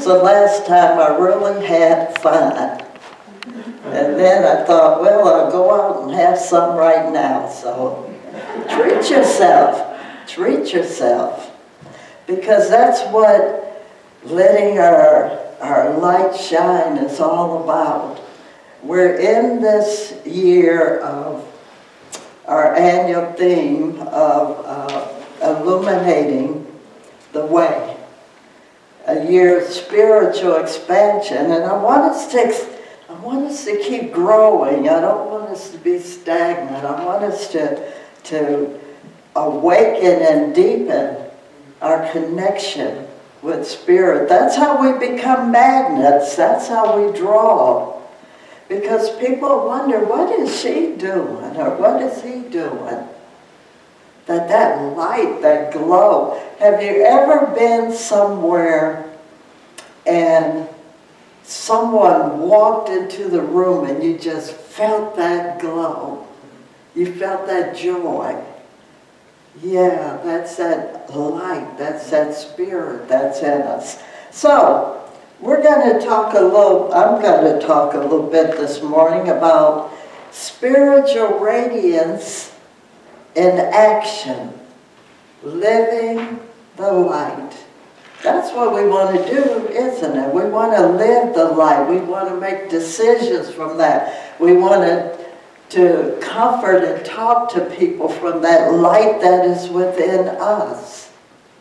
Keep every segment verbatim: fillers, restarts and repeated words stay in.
the last time I really had fun? And then I thought, well, I'll go out and have some right now. So treat yourself. Treat yourself. Because that's what letting our, our light shine is all about. We're in this year of our annual theme of uh, illuminating the way. A year of spiritual expansion. And I want us to I want us to keep growing. I don't want us to be stagnant. I want us to, to awaken and deepen our connection with Spirit. That's how we become magnets. That's how we draw. Because people wonder, what is she doing? Or what is he doing? That that light, that glow. Have you ever been somewhere and someone walked into the room and you just felt that glow? You felt that joy. Yeah, that's that light, that's that Spirit that's in us. So, we're going to talk a little, I'm going to talk a little bit this morning about spiritual radiance in action, living the light. That's what we want to do, isn't it? We want to live the light. We want to make decisions from that. We want to, to comfort and talk to people from that light that is within us.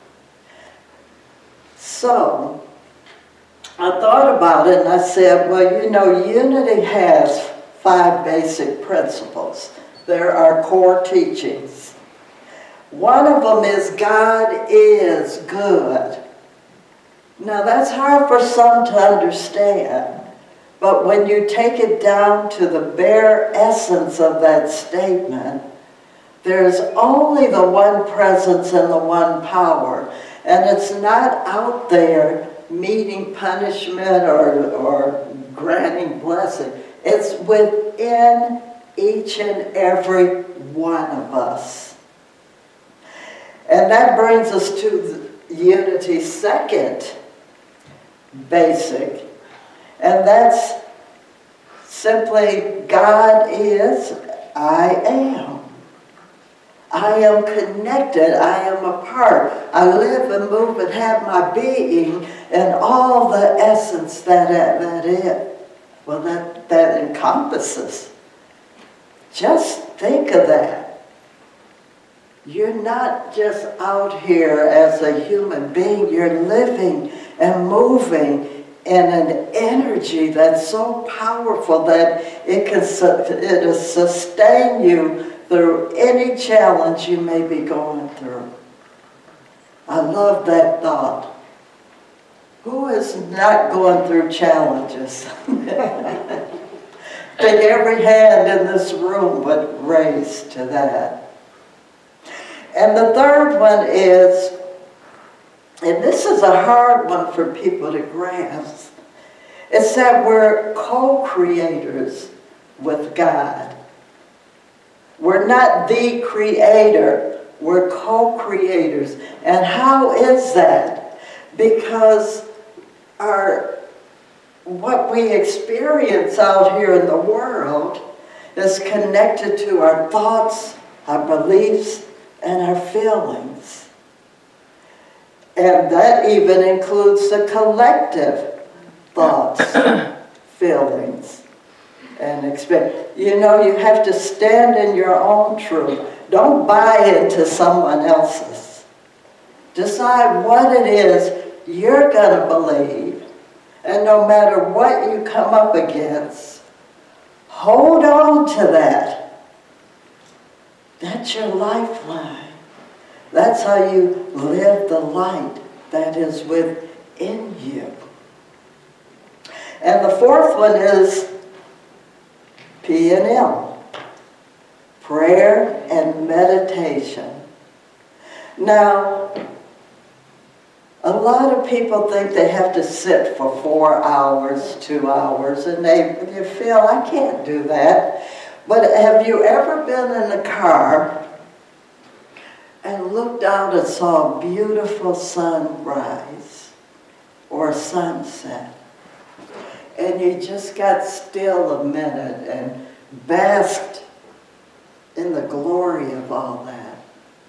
So, I thought about it and I said, well, you know, unity has five basic principles. There are core teachings. One of them is God is good. Now that's hard for some to understand, but when you take it down to the bare essence of that statement, there's only the one presence and the one power. And it's not out there meeting punishment or, or granting blessing. It's within each and every one of us. And that brings us to unity's second basic, and that's simply God is, I am. I am connected, I am a part. I live and move and have my being and all the essence that that it, well, that, that encompasses. Just think of that. You're not just out here as a human being, you're living and moving in an energy that's so powerful that it can it'll sustain you through any challenge you may be going through. I love that thought. Who is not going through challenges? Take every hand in this room would raise to that. And the third one is, and this is a hard one for people to grasp, it's that we're co-creators with God. We're not the creator, we're co-creators. And how is that? Because our, what we experience out here in the world is connected to our thoughts, our beliefs, and our feelings. And that even includes the collective thoughts, feelings, and experience. You know, you have to stand in your own truth. Don't buy into someone else's. Decide what it is you're going to believe. And no matter what you come up against, hold on to that. That's your lifeline. That's how you live the light that is within you. And the fourth one is P and M, prayer and meditation. Now, a lot of people think they have to sit for four hours, two hours, and they you feel, I can't do that. But have you ever been in a car and looked out and saw a beautiful sunrise? or a sunset. And you just got still a minute and basked in the glory of all that.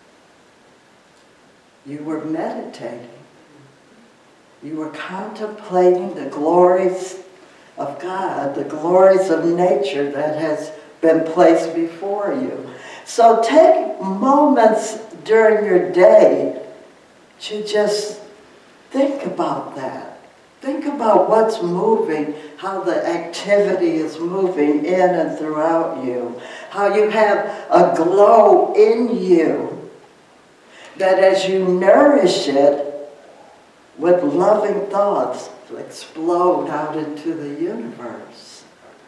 You were meditating. You were contemplating the glories of God, the glories of nature that has been placed before you. So take moments during your day to just think about that. Think about what's moving, how the activity is moving in and throughout you, how you have a glow in you that as you nourish it with loving thoughts, explode out into the universe.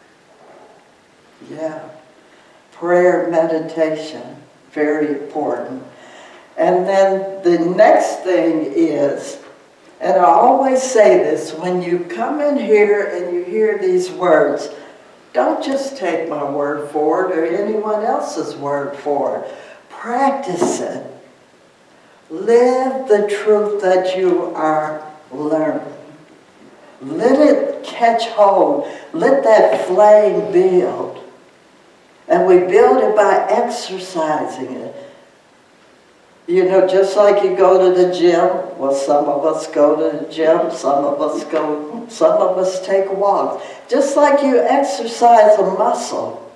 Yeah. Prayer, meditation, very important. And then the next thing is, and I always say this, when you come in here and you hear these words, don't just take my word for it or anyone else's word for it. Practice it. Live the truth that you are learning. Let it catch hold. Let that flame build. And we build it by exercising it. You know, just like you go to the gym, well, some of us go to the gym, some of us go, some of us take walks. Just like you exercise a muscle,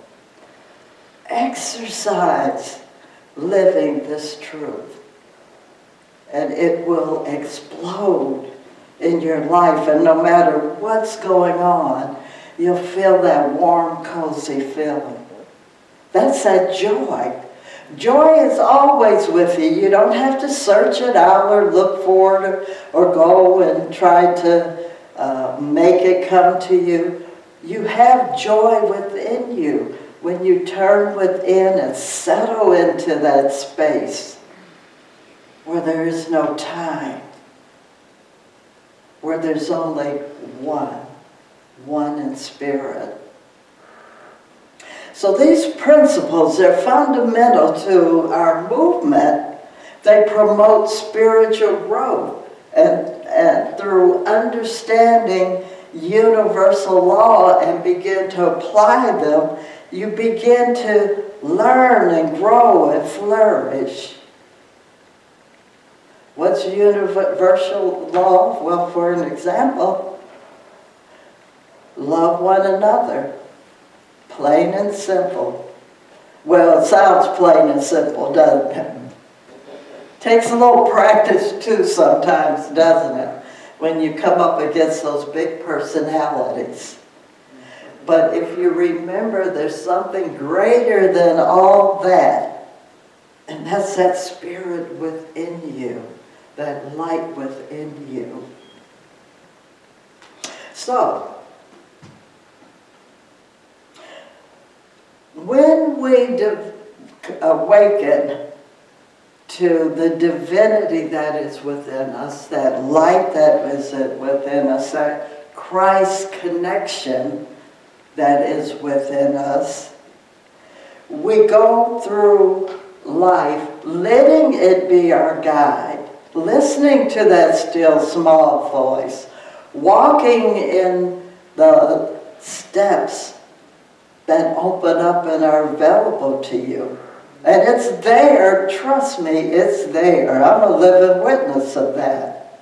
exercise living this truth. And it will explode in your life, and no matter what's going on, you'll feel that warm, cozy feeling. That's that joy. Joy is always with you. You don't have to search it out or look for it or, or go and try to uh, make it come to you. You have joy within you when you turn within and settle into that space where there is no time, where there's only one, one in spirit. So these principles, they're fundamental to our movement. They promote spiritual growth, and, and through understanding universal law and begin to apply them, you begin to learn and grow and flourish. What's universal law? Well, for an example, love one another. Plain and simple. Well, it sounds plain and simple, doesn't it? Takes a little practice too sometimes, doesn't it? When you come up against those big personalities. But if you remember, there's something greater than all that. And that's that spirit within you. That light within you. So, when we awaken to the divinity that is within us, that light that is within us, that Christ connection that is within us, we go through life letting it be our guide, listening to that still small voice, walking in the steps that open up and are available to you. And it's there, trust me, it's there. I'm a living witness of that.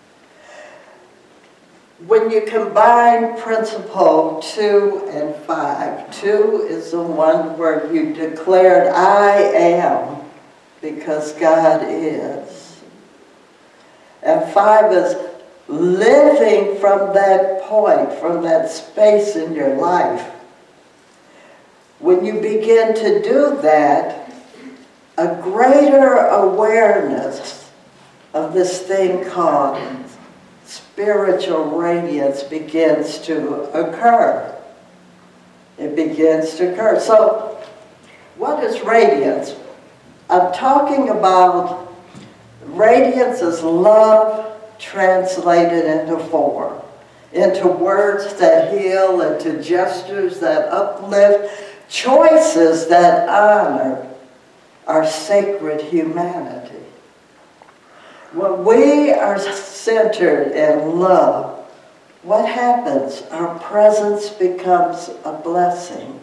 When you combine principle two and five, two is the one where you declared, I am, because God is. And five is living from that point, from that space in your life. When you begin to do that, a greater awareness of this thing called spiritual radiance begins to occur. It begins to occur. So, what is radiance? I'm talking about radiance is love translated into form, into words that heal, into gestures that uplift, choices that honor our sacred humanity. When we are centered in love, what happens? Our presence becomes a blessing.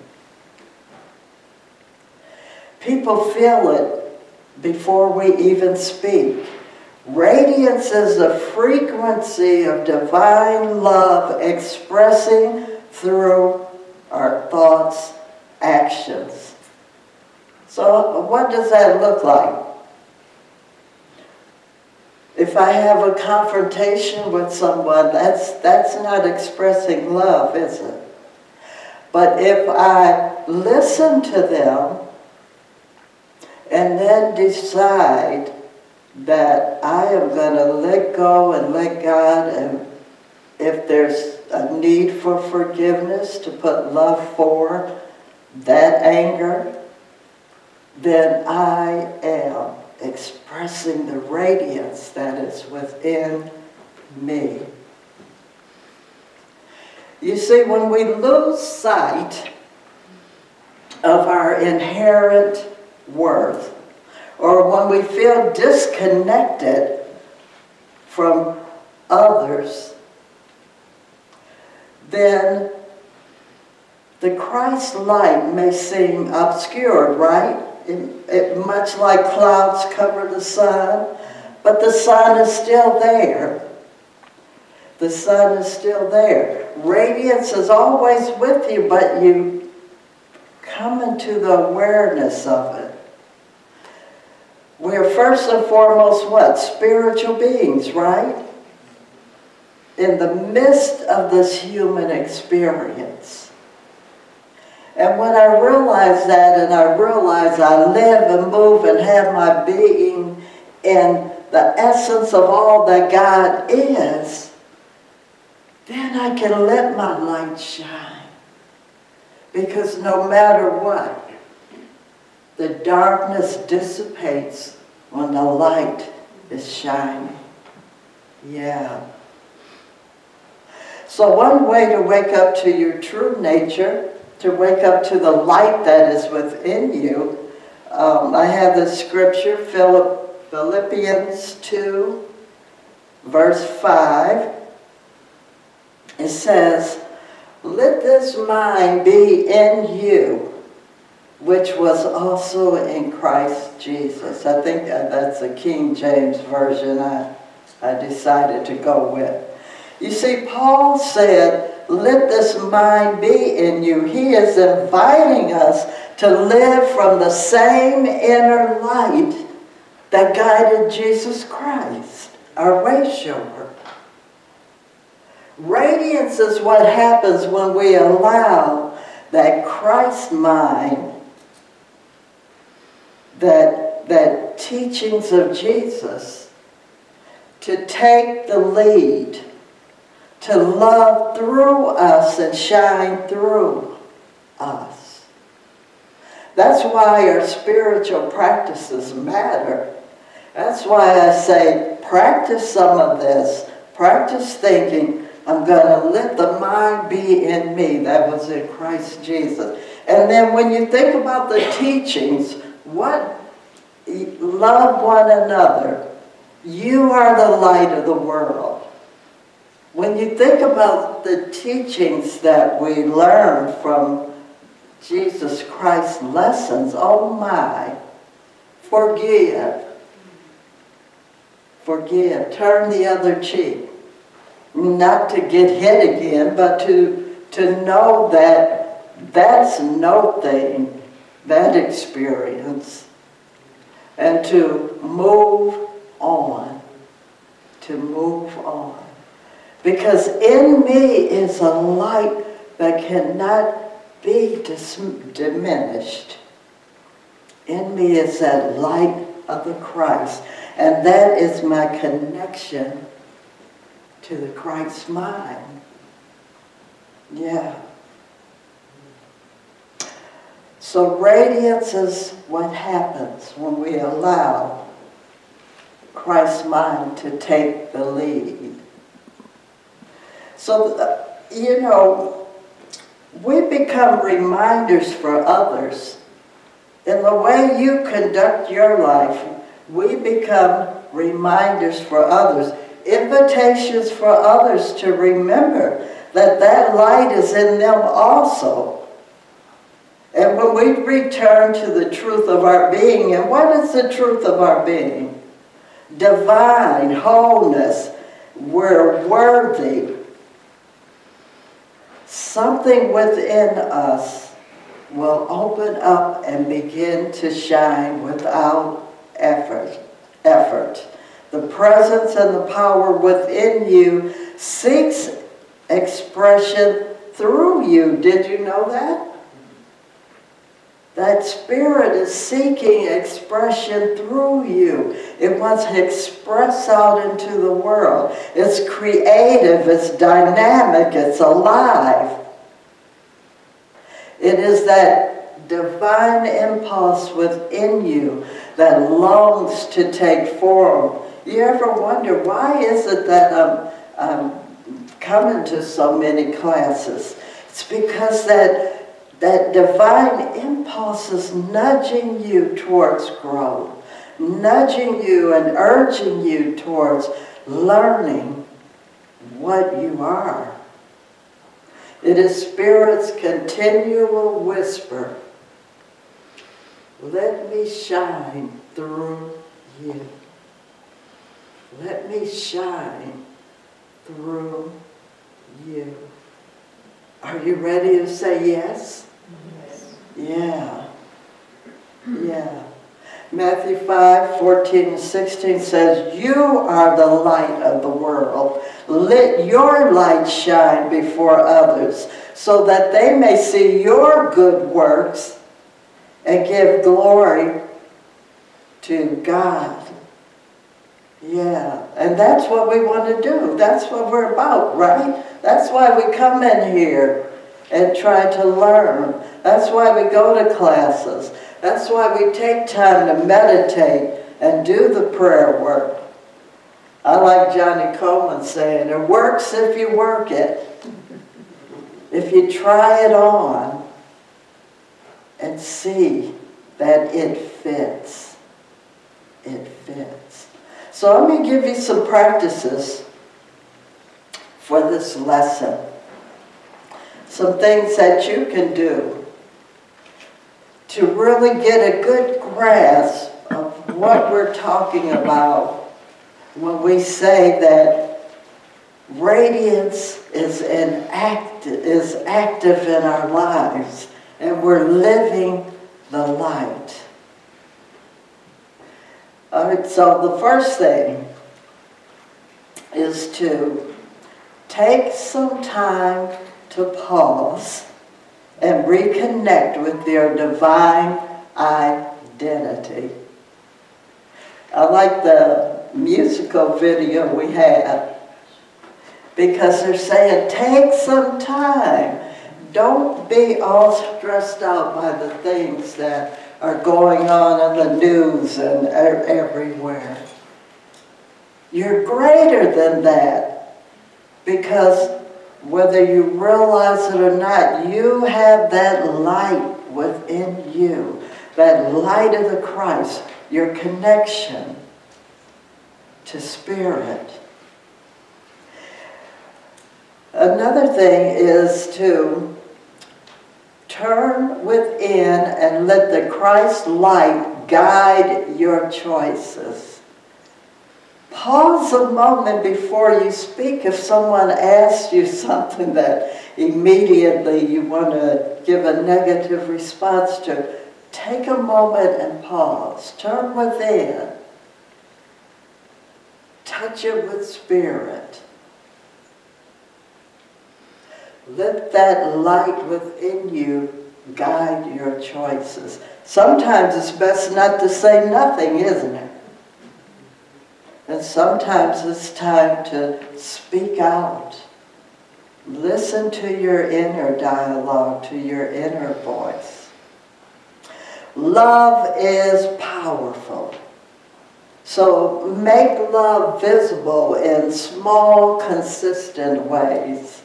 People feel it before we even speak. Radiance is the frequency of divine love expressing through our thoughts, actions. So what does that look like? If I have a confrontation with someone, that's, that's not expressing love, is it? But if I listen to them and then decide that I am going to let go and let God, and if there's a need for forgiveness, to put love forward, that anger, then I am expressing the radiance that is within me. You see, when we lose sight of our inherent worth, or when we feel disconnected from others, then the Christ light may seem obscured, right? It, it, much like clouds cover the sun, but the sun is still there. The sun is still there. Radiance is always with you, but you come into the awareness of it. We're first and foremost what? Spiritual beings, right? In the midst of this human experience. And when I realize that, and I realize I live and move and have my being in the essence of all that God is, then I can let my light shine. Because no matter what, the darkness dissipates when the light is shining. Yeah. So one way to wake up to your true nature, to wake up to the light that is within you, um, I have this scripture, Philippians two, verse five. It says, "Let this mind be in you, which was also in Christ Jesus." I think that's the King James Version I, I decided to go with. You see, Paul said, let this mind be in you. He is inviting us to live from the same inner light that guided Jesus Christ, our way shower. Radiance is what happens when we allow that Christ mind, that, that teachings of Jesus, to take the lead, to love through us and shine through us. That's why our spiritual practices matter. That's why I say, practice some of this. Practice thinking, I'm going to let the mind be in me that was in Christ Jesus. And then when you think about the teachings, what? Love one another. You are the light of the world. When you think about the teachings that we learn from Jesus Christ's lessons, oh my, forgive. Forgive. Turn the other cheek. Not to get hit again, but to, to know that that's no thing, that experience. And to move on. To move on. Because in me is a light that cannot be diminished. In me is that light of the Christ. And that is my connection to the Christ mind. Yeah. So radiance is what happens when we allow Christ's mind to take the lead. So, uh, you know, we become reminders for others. In the way you conduct your life, we become reminders for others, invitations for others to remember that that light is in them also. And when we return to the truth of our being, and what is the truth of our being? Divine wholeness. We're worthy. Something within us will open up and begin to shine without effort. Effort. The presence and the power within you seeks expression through you. Did you know that? That spirit is seeking expression through you. It wants to express out into the world. It's creative, it's dynamic, it's alive. It is that divine impulse within you that longs to take form. You ever wonder, why is it that I'm, I'm coming to so many classes? It's because that, that divine impulse is nudging you towards growth, nudging you and urging you towards learning what you are. It is Spirit's continual whisper, let me shine through you. Let me shine through you. Are you ready to say yes? Yes. Yeah. Yeah. Matthew five, fourteen and sixteen says, you are the light of the world. Let your light shine before others, so that they may see your good works and give glory to God. Yeah, and that's what we want to do. That's what we're about, right? That's why we come in here and try to learn. That's why we go to classes. That's why we take time to meditate and do the prayer work. I like Johnny Coleman saying, it works if you work it. If you try it on and see that it fits. It fits. So let me give you some practices for this lesson. Some things that you can do to really get a good grasp of what we're talking about when we say that radiance is, in act, is active in our lives and we're living the light. All right, so the first thing is to take some time to pause and reconnect with your divine identity. I like the musical video we had because they're saying, take some time. Don't be all stressed out by the things that are going on in the news and everywhere. You're greater than that, because whether you realize it or not, you have that light within you, that light of the Christ, your connection to Spirit. Another thing is to turn within and let the Christ light guide your choices. Pause a moment before you speak. If someone asks you something that immediately you want to give a negative response to, take a moment and pause. Turn within. Touch it with Spirit. Let that light within you guide your choices. Sometimes it's best not to say nothing, isn't it? And sometimes it's time to speak out. Listen to your inner dialogue, to your inner voice. Love is powerful. So make love visible in small, consistent ways.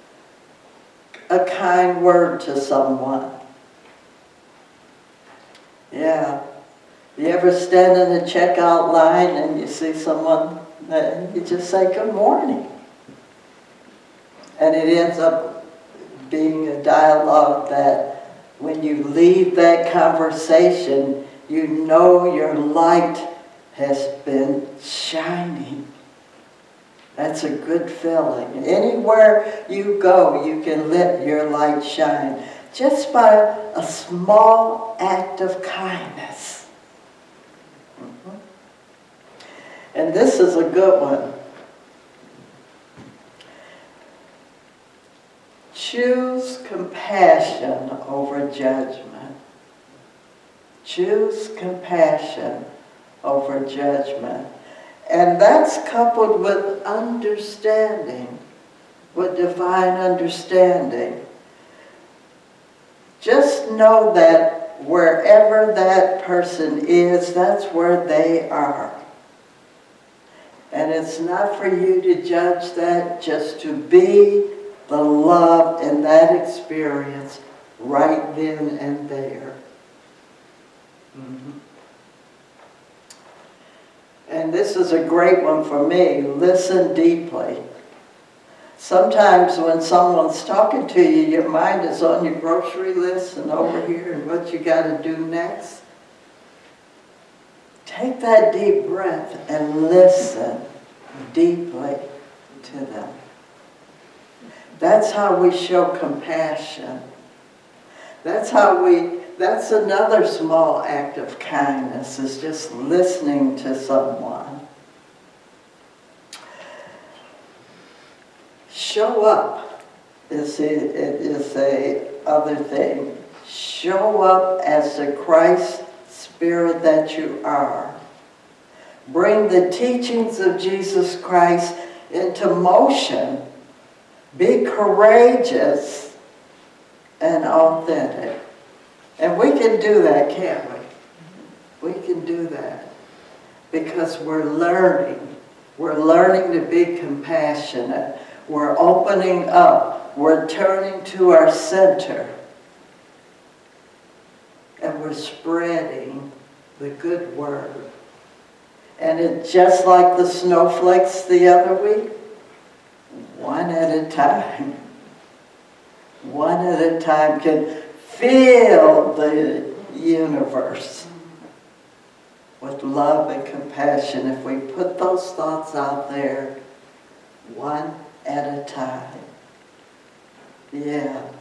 A kind word to someone. Yeah. You ever stand in the checkout line and you see someone, and you just say, good morning. And it ends up being a dialogue that when you leave that conversation, you know your light has been shining. That's a good feeling. Anywhere you go, you can let your light shine just by a small act of kindness. Mm-hmm. And this is a good one. Choose compassion over judgment. Choose compassion over judgment. And that's coupled with understanding, with divine understanding. Just know that wherever that person is, that's where they are. And it's not for you to judge that, just to be the love in that experience right then and there. Mm-hmm. And this is a great one for me. Listen deeply. Sometimes when someone's talking to you, your mind is on your grocery list and over here and what you got to do next. Take that deep breath and listen deeply to them. That's how we show compassion. That's how we, that's another small act of kindness, is just listening to someone. Show up is a, it is a other thing. Show up as the Christ Spirit that you are. Bring the teachings of Jesus Christ into motion. Be courageous and authentic. And we can do that, can't we? We can do that because we're learning. We're learning to be compassionate. We're opening up. We're turning to our center. And we're spreading the good word. And it's just like the snowflakes the other week, one at a time. One at a time can fill the universe with love and compassion if we put those thoughts out there one at a time. Yeah.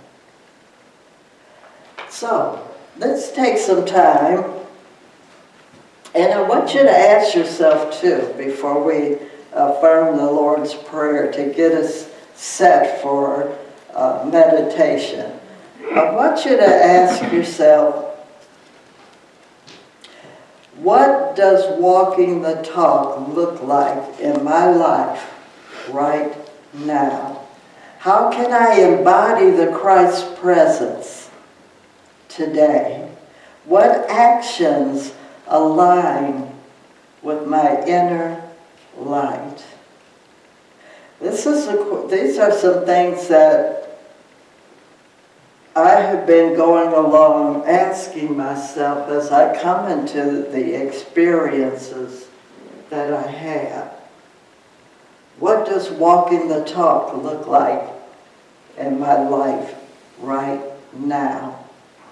So, let's take some time, and I want you to ask yourself too, before we affirm the Lord's Prayer to get us set for uh, meditation. I want you to ask yourself, what does walking the talk look like in my life right now? How can I embody the Christ presence today? What actions align with my inner light? This is a, these are some things that I have been going along asking myself as I come into the experiences that I have. What does walking the talk look like in my life right now?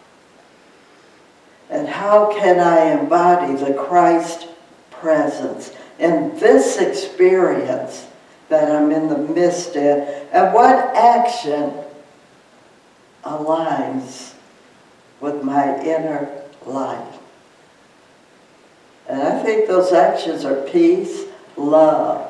And how can I embody the Christ presence in this experience that I'm in the midst of? And what action aligns with my inner life? And I think those actions are peace, love.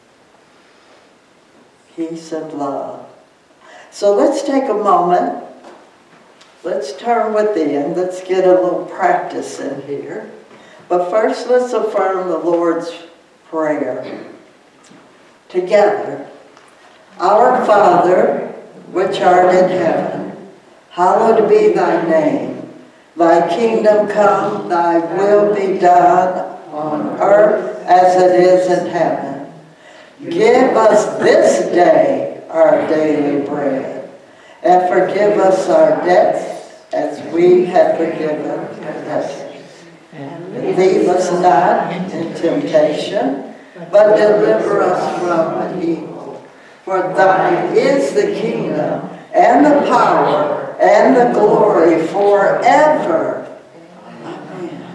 Peace and love. So let's take a moment. Let's turn within. Let's get a little practice in here. But first, let's affirm the Lord's Prayer together. Our Father, which art in heaven, hallowed be thy name. Thy kingdom come, thy will be done on earth as it is in heaven. Give us this day our daily bread, and forgive us our debts as we have forgiven our debtors. And lead us not in temptation, but deliver us from evil. For thine is the kingdom, and the power, and the glory forever. Amen.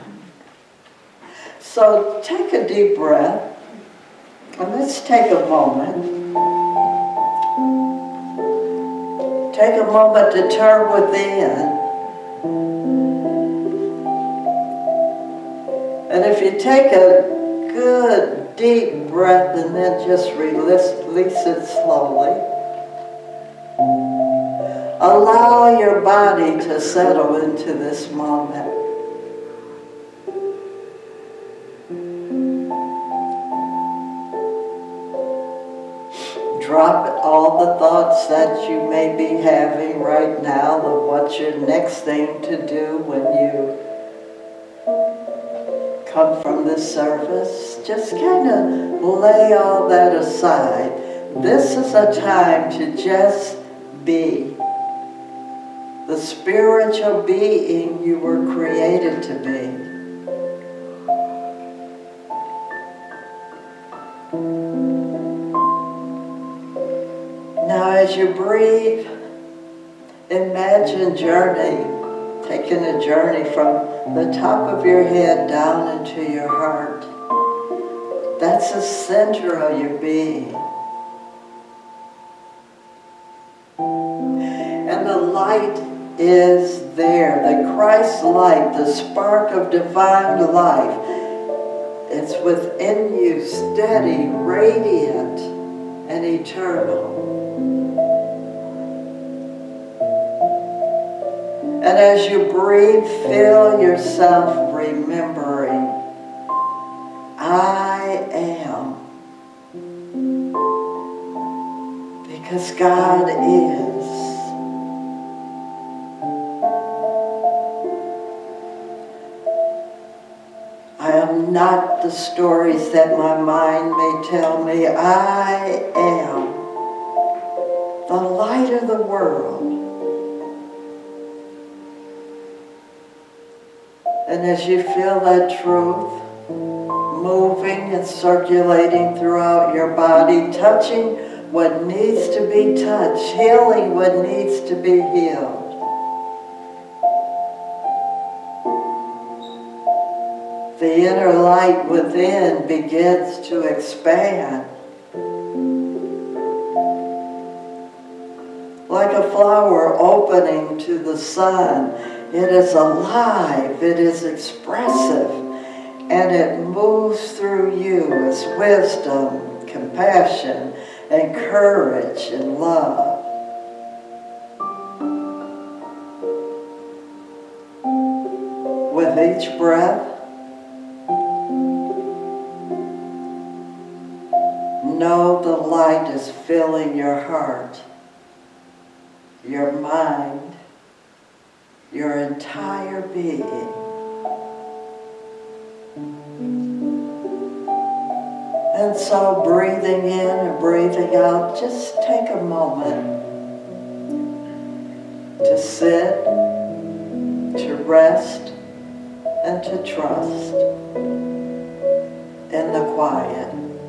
So take a deep breath, and let's take a moment. Take a moment to turn within. And if you take a good deep breath and then just release, release it slowly, allow your body to settle into this moment. Drop all the thoughts that you may be having right now of what's your next thing to do when you come from this service. Just kind of lay all that aside. This is a time to just be the spiritual being you were created to be. Now as you breathe, imagine journey, taking a journey from the top of your head down into your heart. That's the center of your being. And the light is there, the Christ light, the spark of divine life. It's within you, steady, radiant, and eternal. And as you breathe, feel yourself remembering, I am. Because God is. I am not the stories that my mind may tell me. I am the light of the world. And as you feel that truth moving and circulating throughout your body, touching what needs to be touched, healing what needs to be healed, the inner light within begins to expand. Like a flower opening to the sun, it is alive, it is expressive, and it moves through you as wisdom, compassion, and courage and love. With each breath, know the light is filling your heart, your mind, your entire being. And so breathing in and breathing out, just take a moment to sit, to rest, and to trust in the quiet.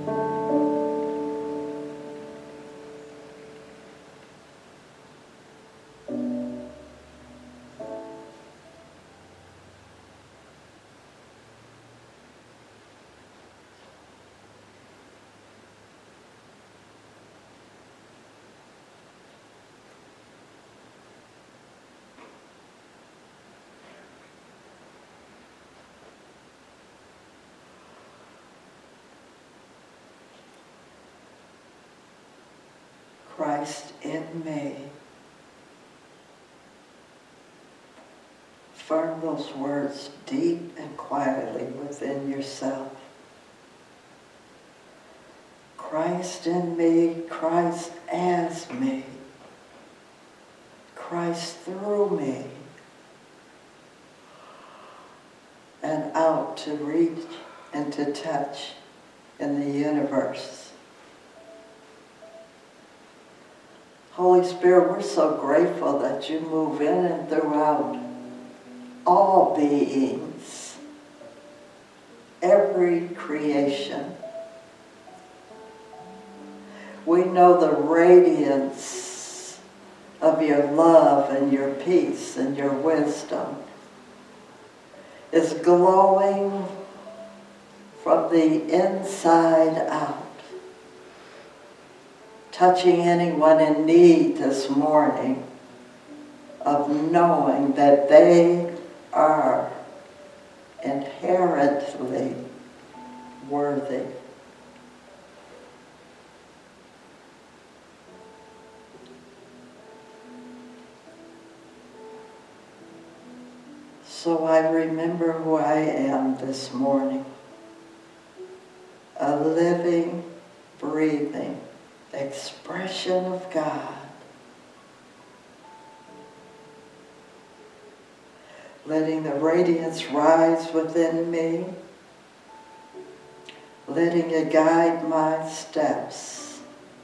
Christ in me. Affirm those words deep and quietly within yourself. Christ in me, Christ as me, Christ through me, and out to reach and to touch in the universe. Holy Spirit, we're so grateful that you move in and throughout all beings. every creation. We know the radiance of your love and your peace and your wisdom is glowing from the inside out, touching anyone in need this morning of knowing that they are inherently worthy. So I remember who I am this morning. A living, breathing expression of God. Letting the radiance rise within me. Letting it guide my steps.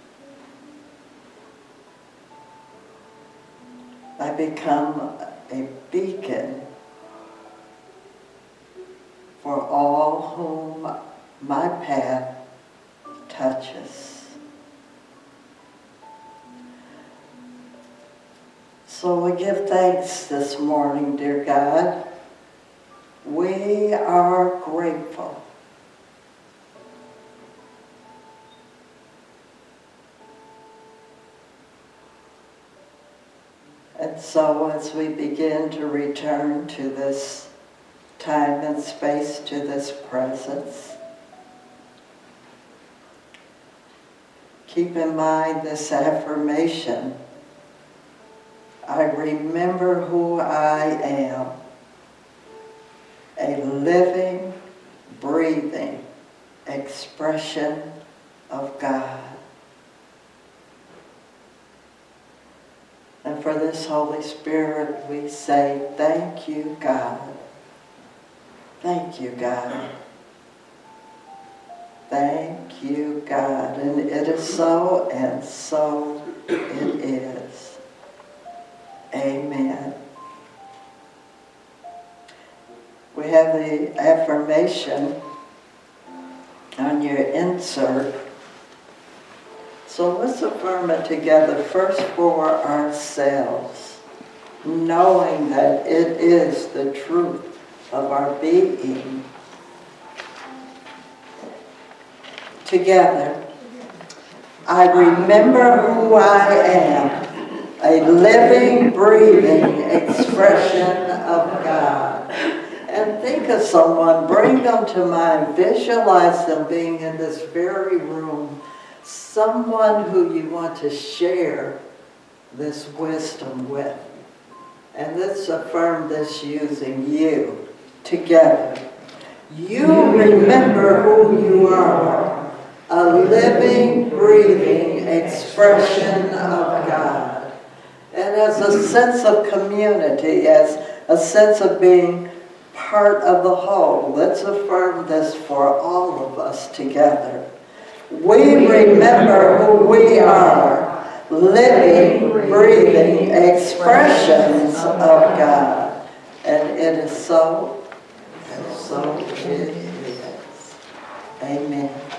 I become a beacon for all whom my path touches. So we give thanks this morning, dear God. We are grateful. And so as we begin to return to this time and space, to this presence, keep in mind this affirmation. I remember who I am, a living, breathing expression of God. And for this Holy Spirit, we say, thank you, God. Thank you, God. Thank you, God. And it is so, and so it is. Amen. We have the affirmation on your insert. So let's affirm it together, first for ourselves, knowing that it is the truth of our being. Together, I remember who I am, a living, breathing expression of God. And think of someone, bring them to mind, visualize them being in this very room, someone who you want to share this wisdom with. And let's affirm this using you together. You remember who you are, a living, breathing expression of God. And as a sense of community, as a sense of being part of the whole, let's affirm this for all of us together. We remember who we are, living, breathing expressions of God. And it is so, and so it is. Amen.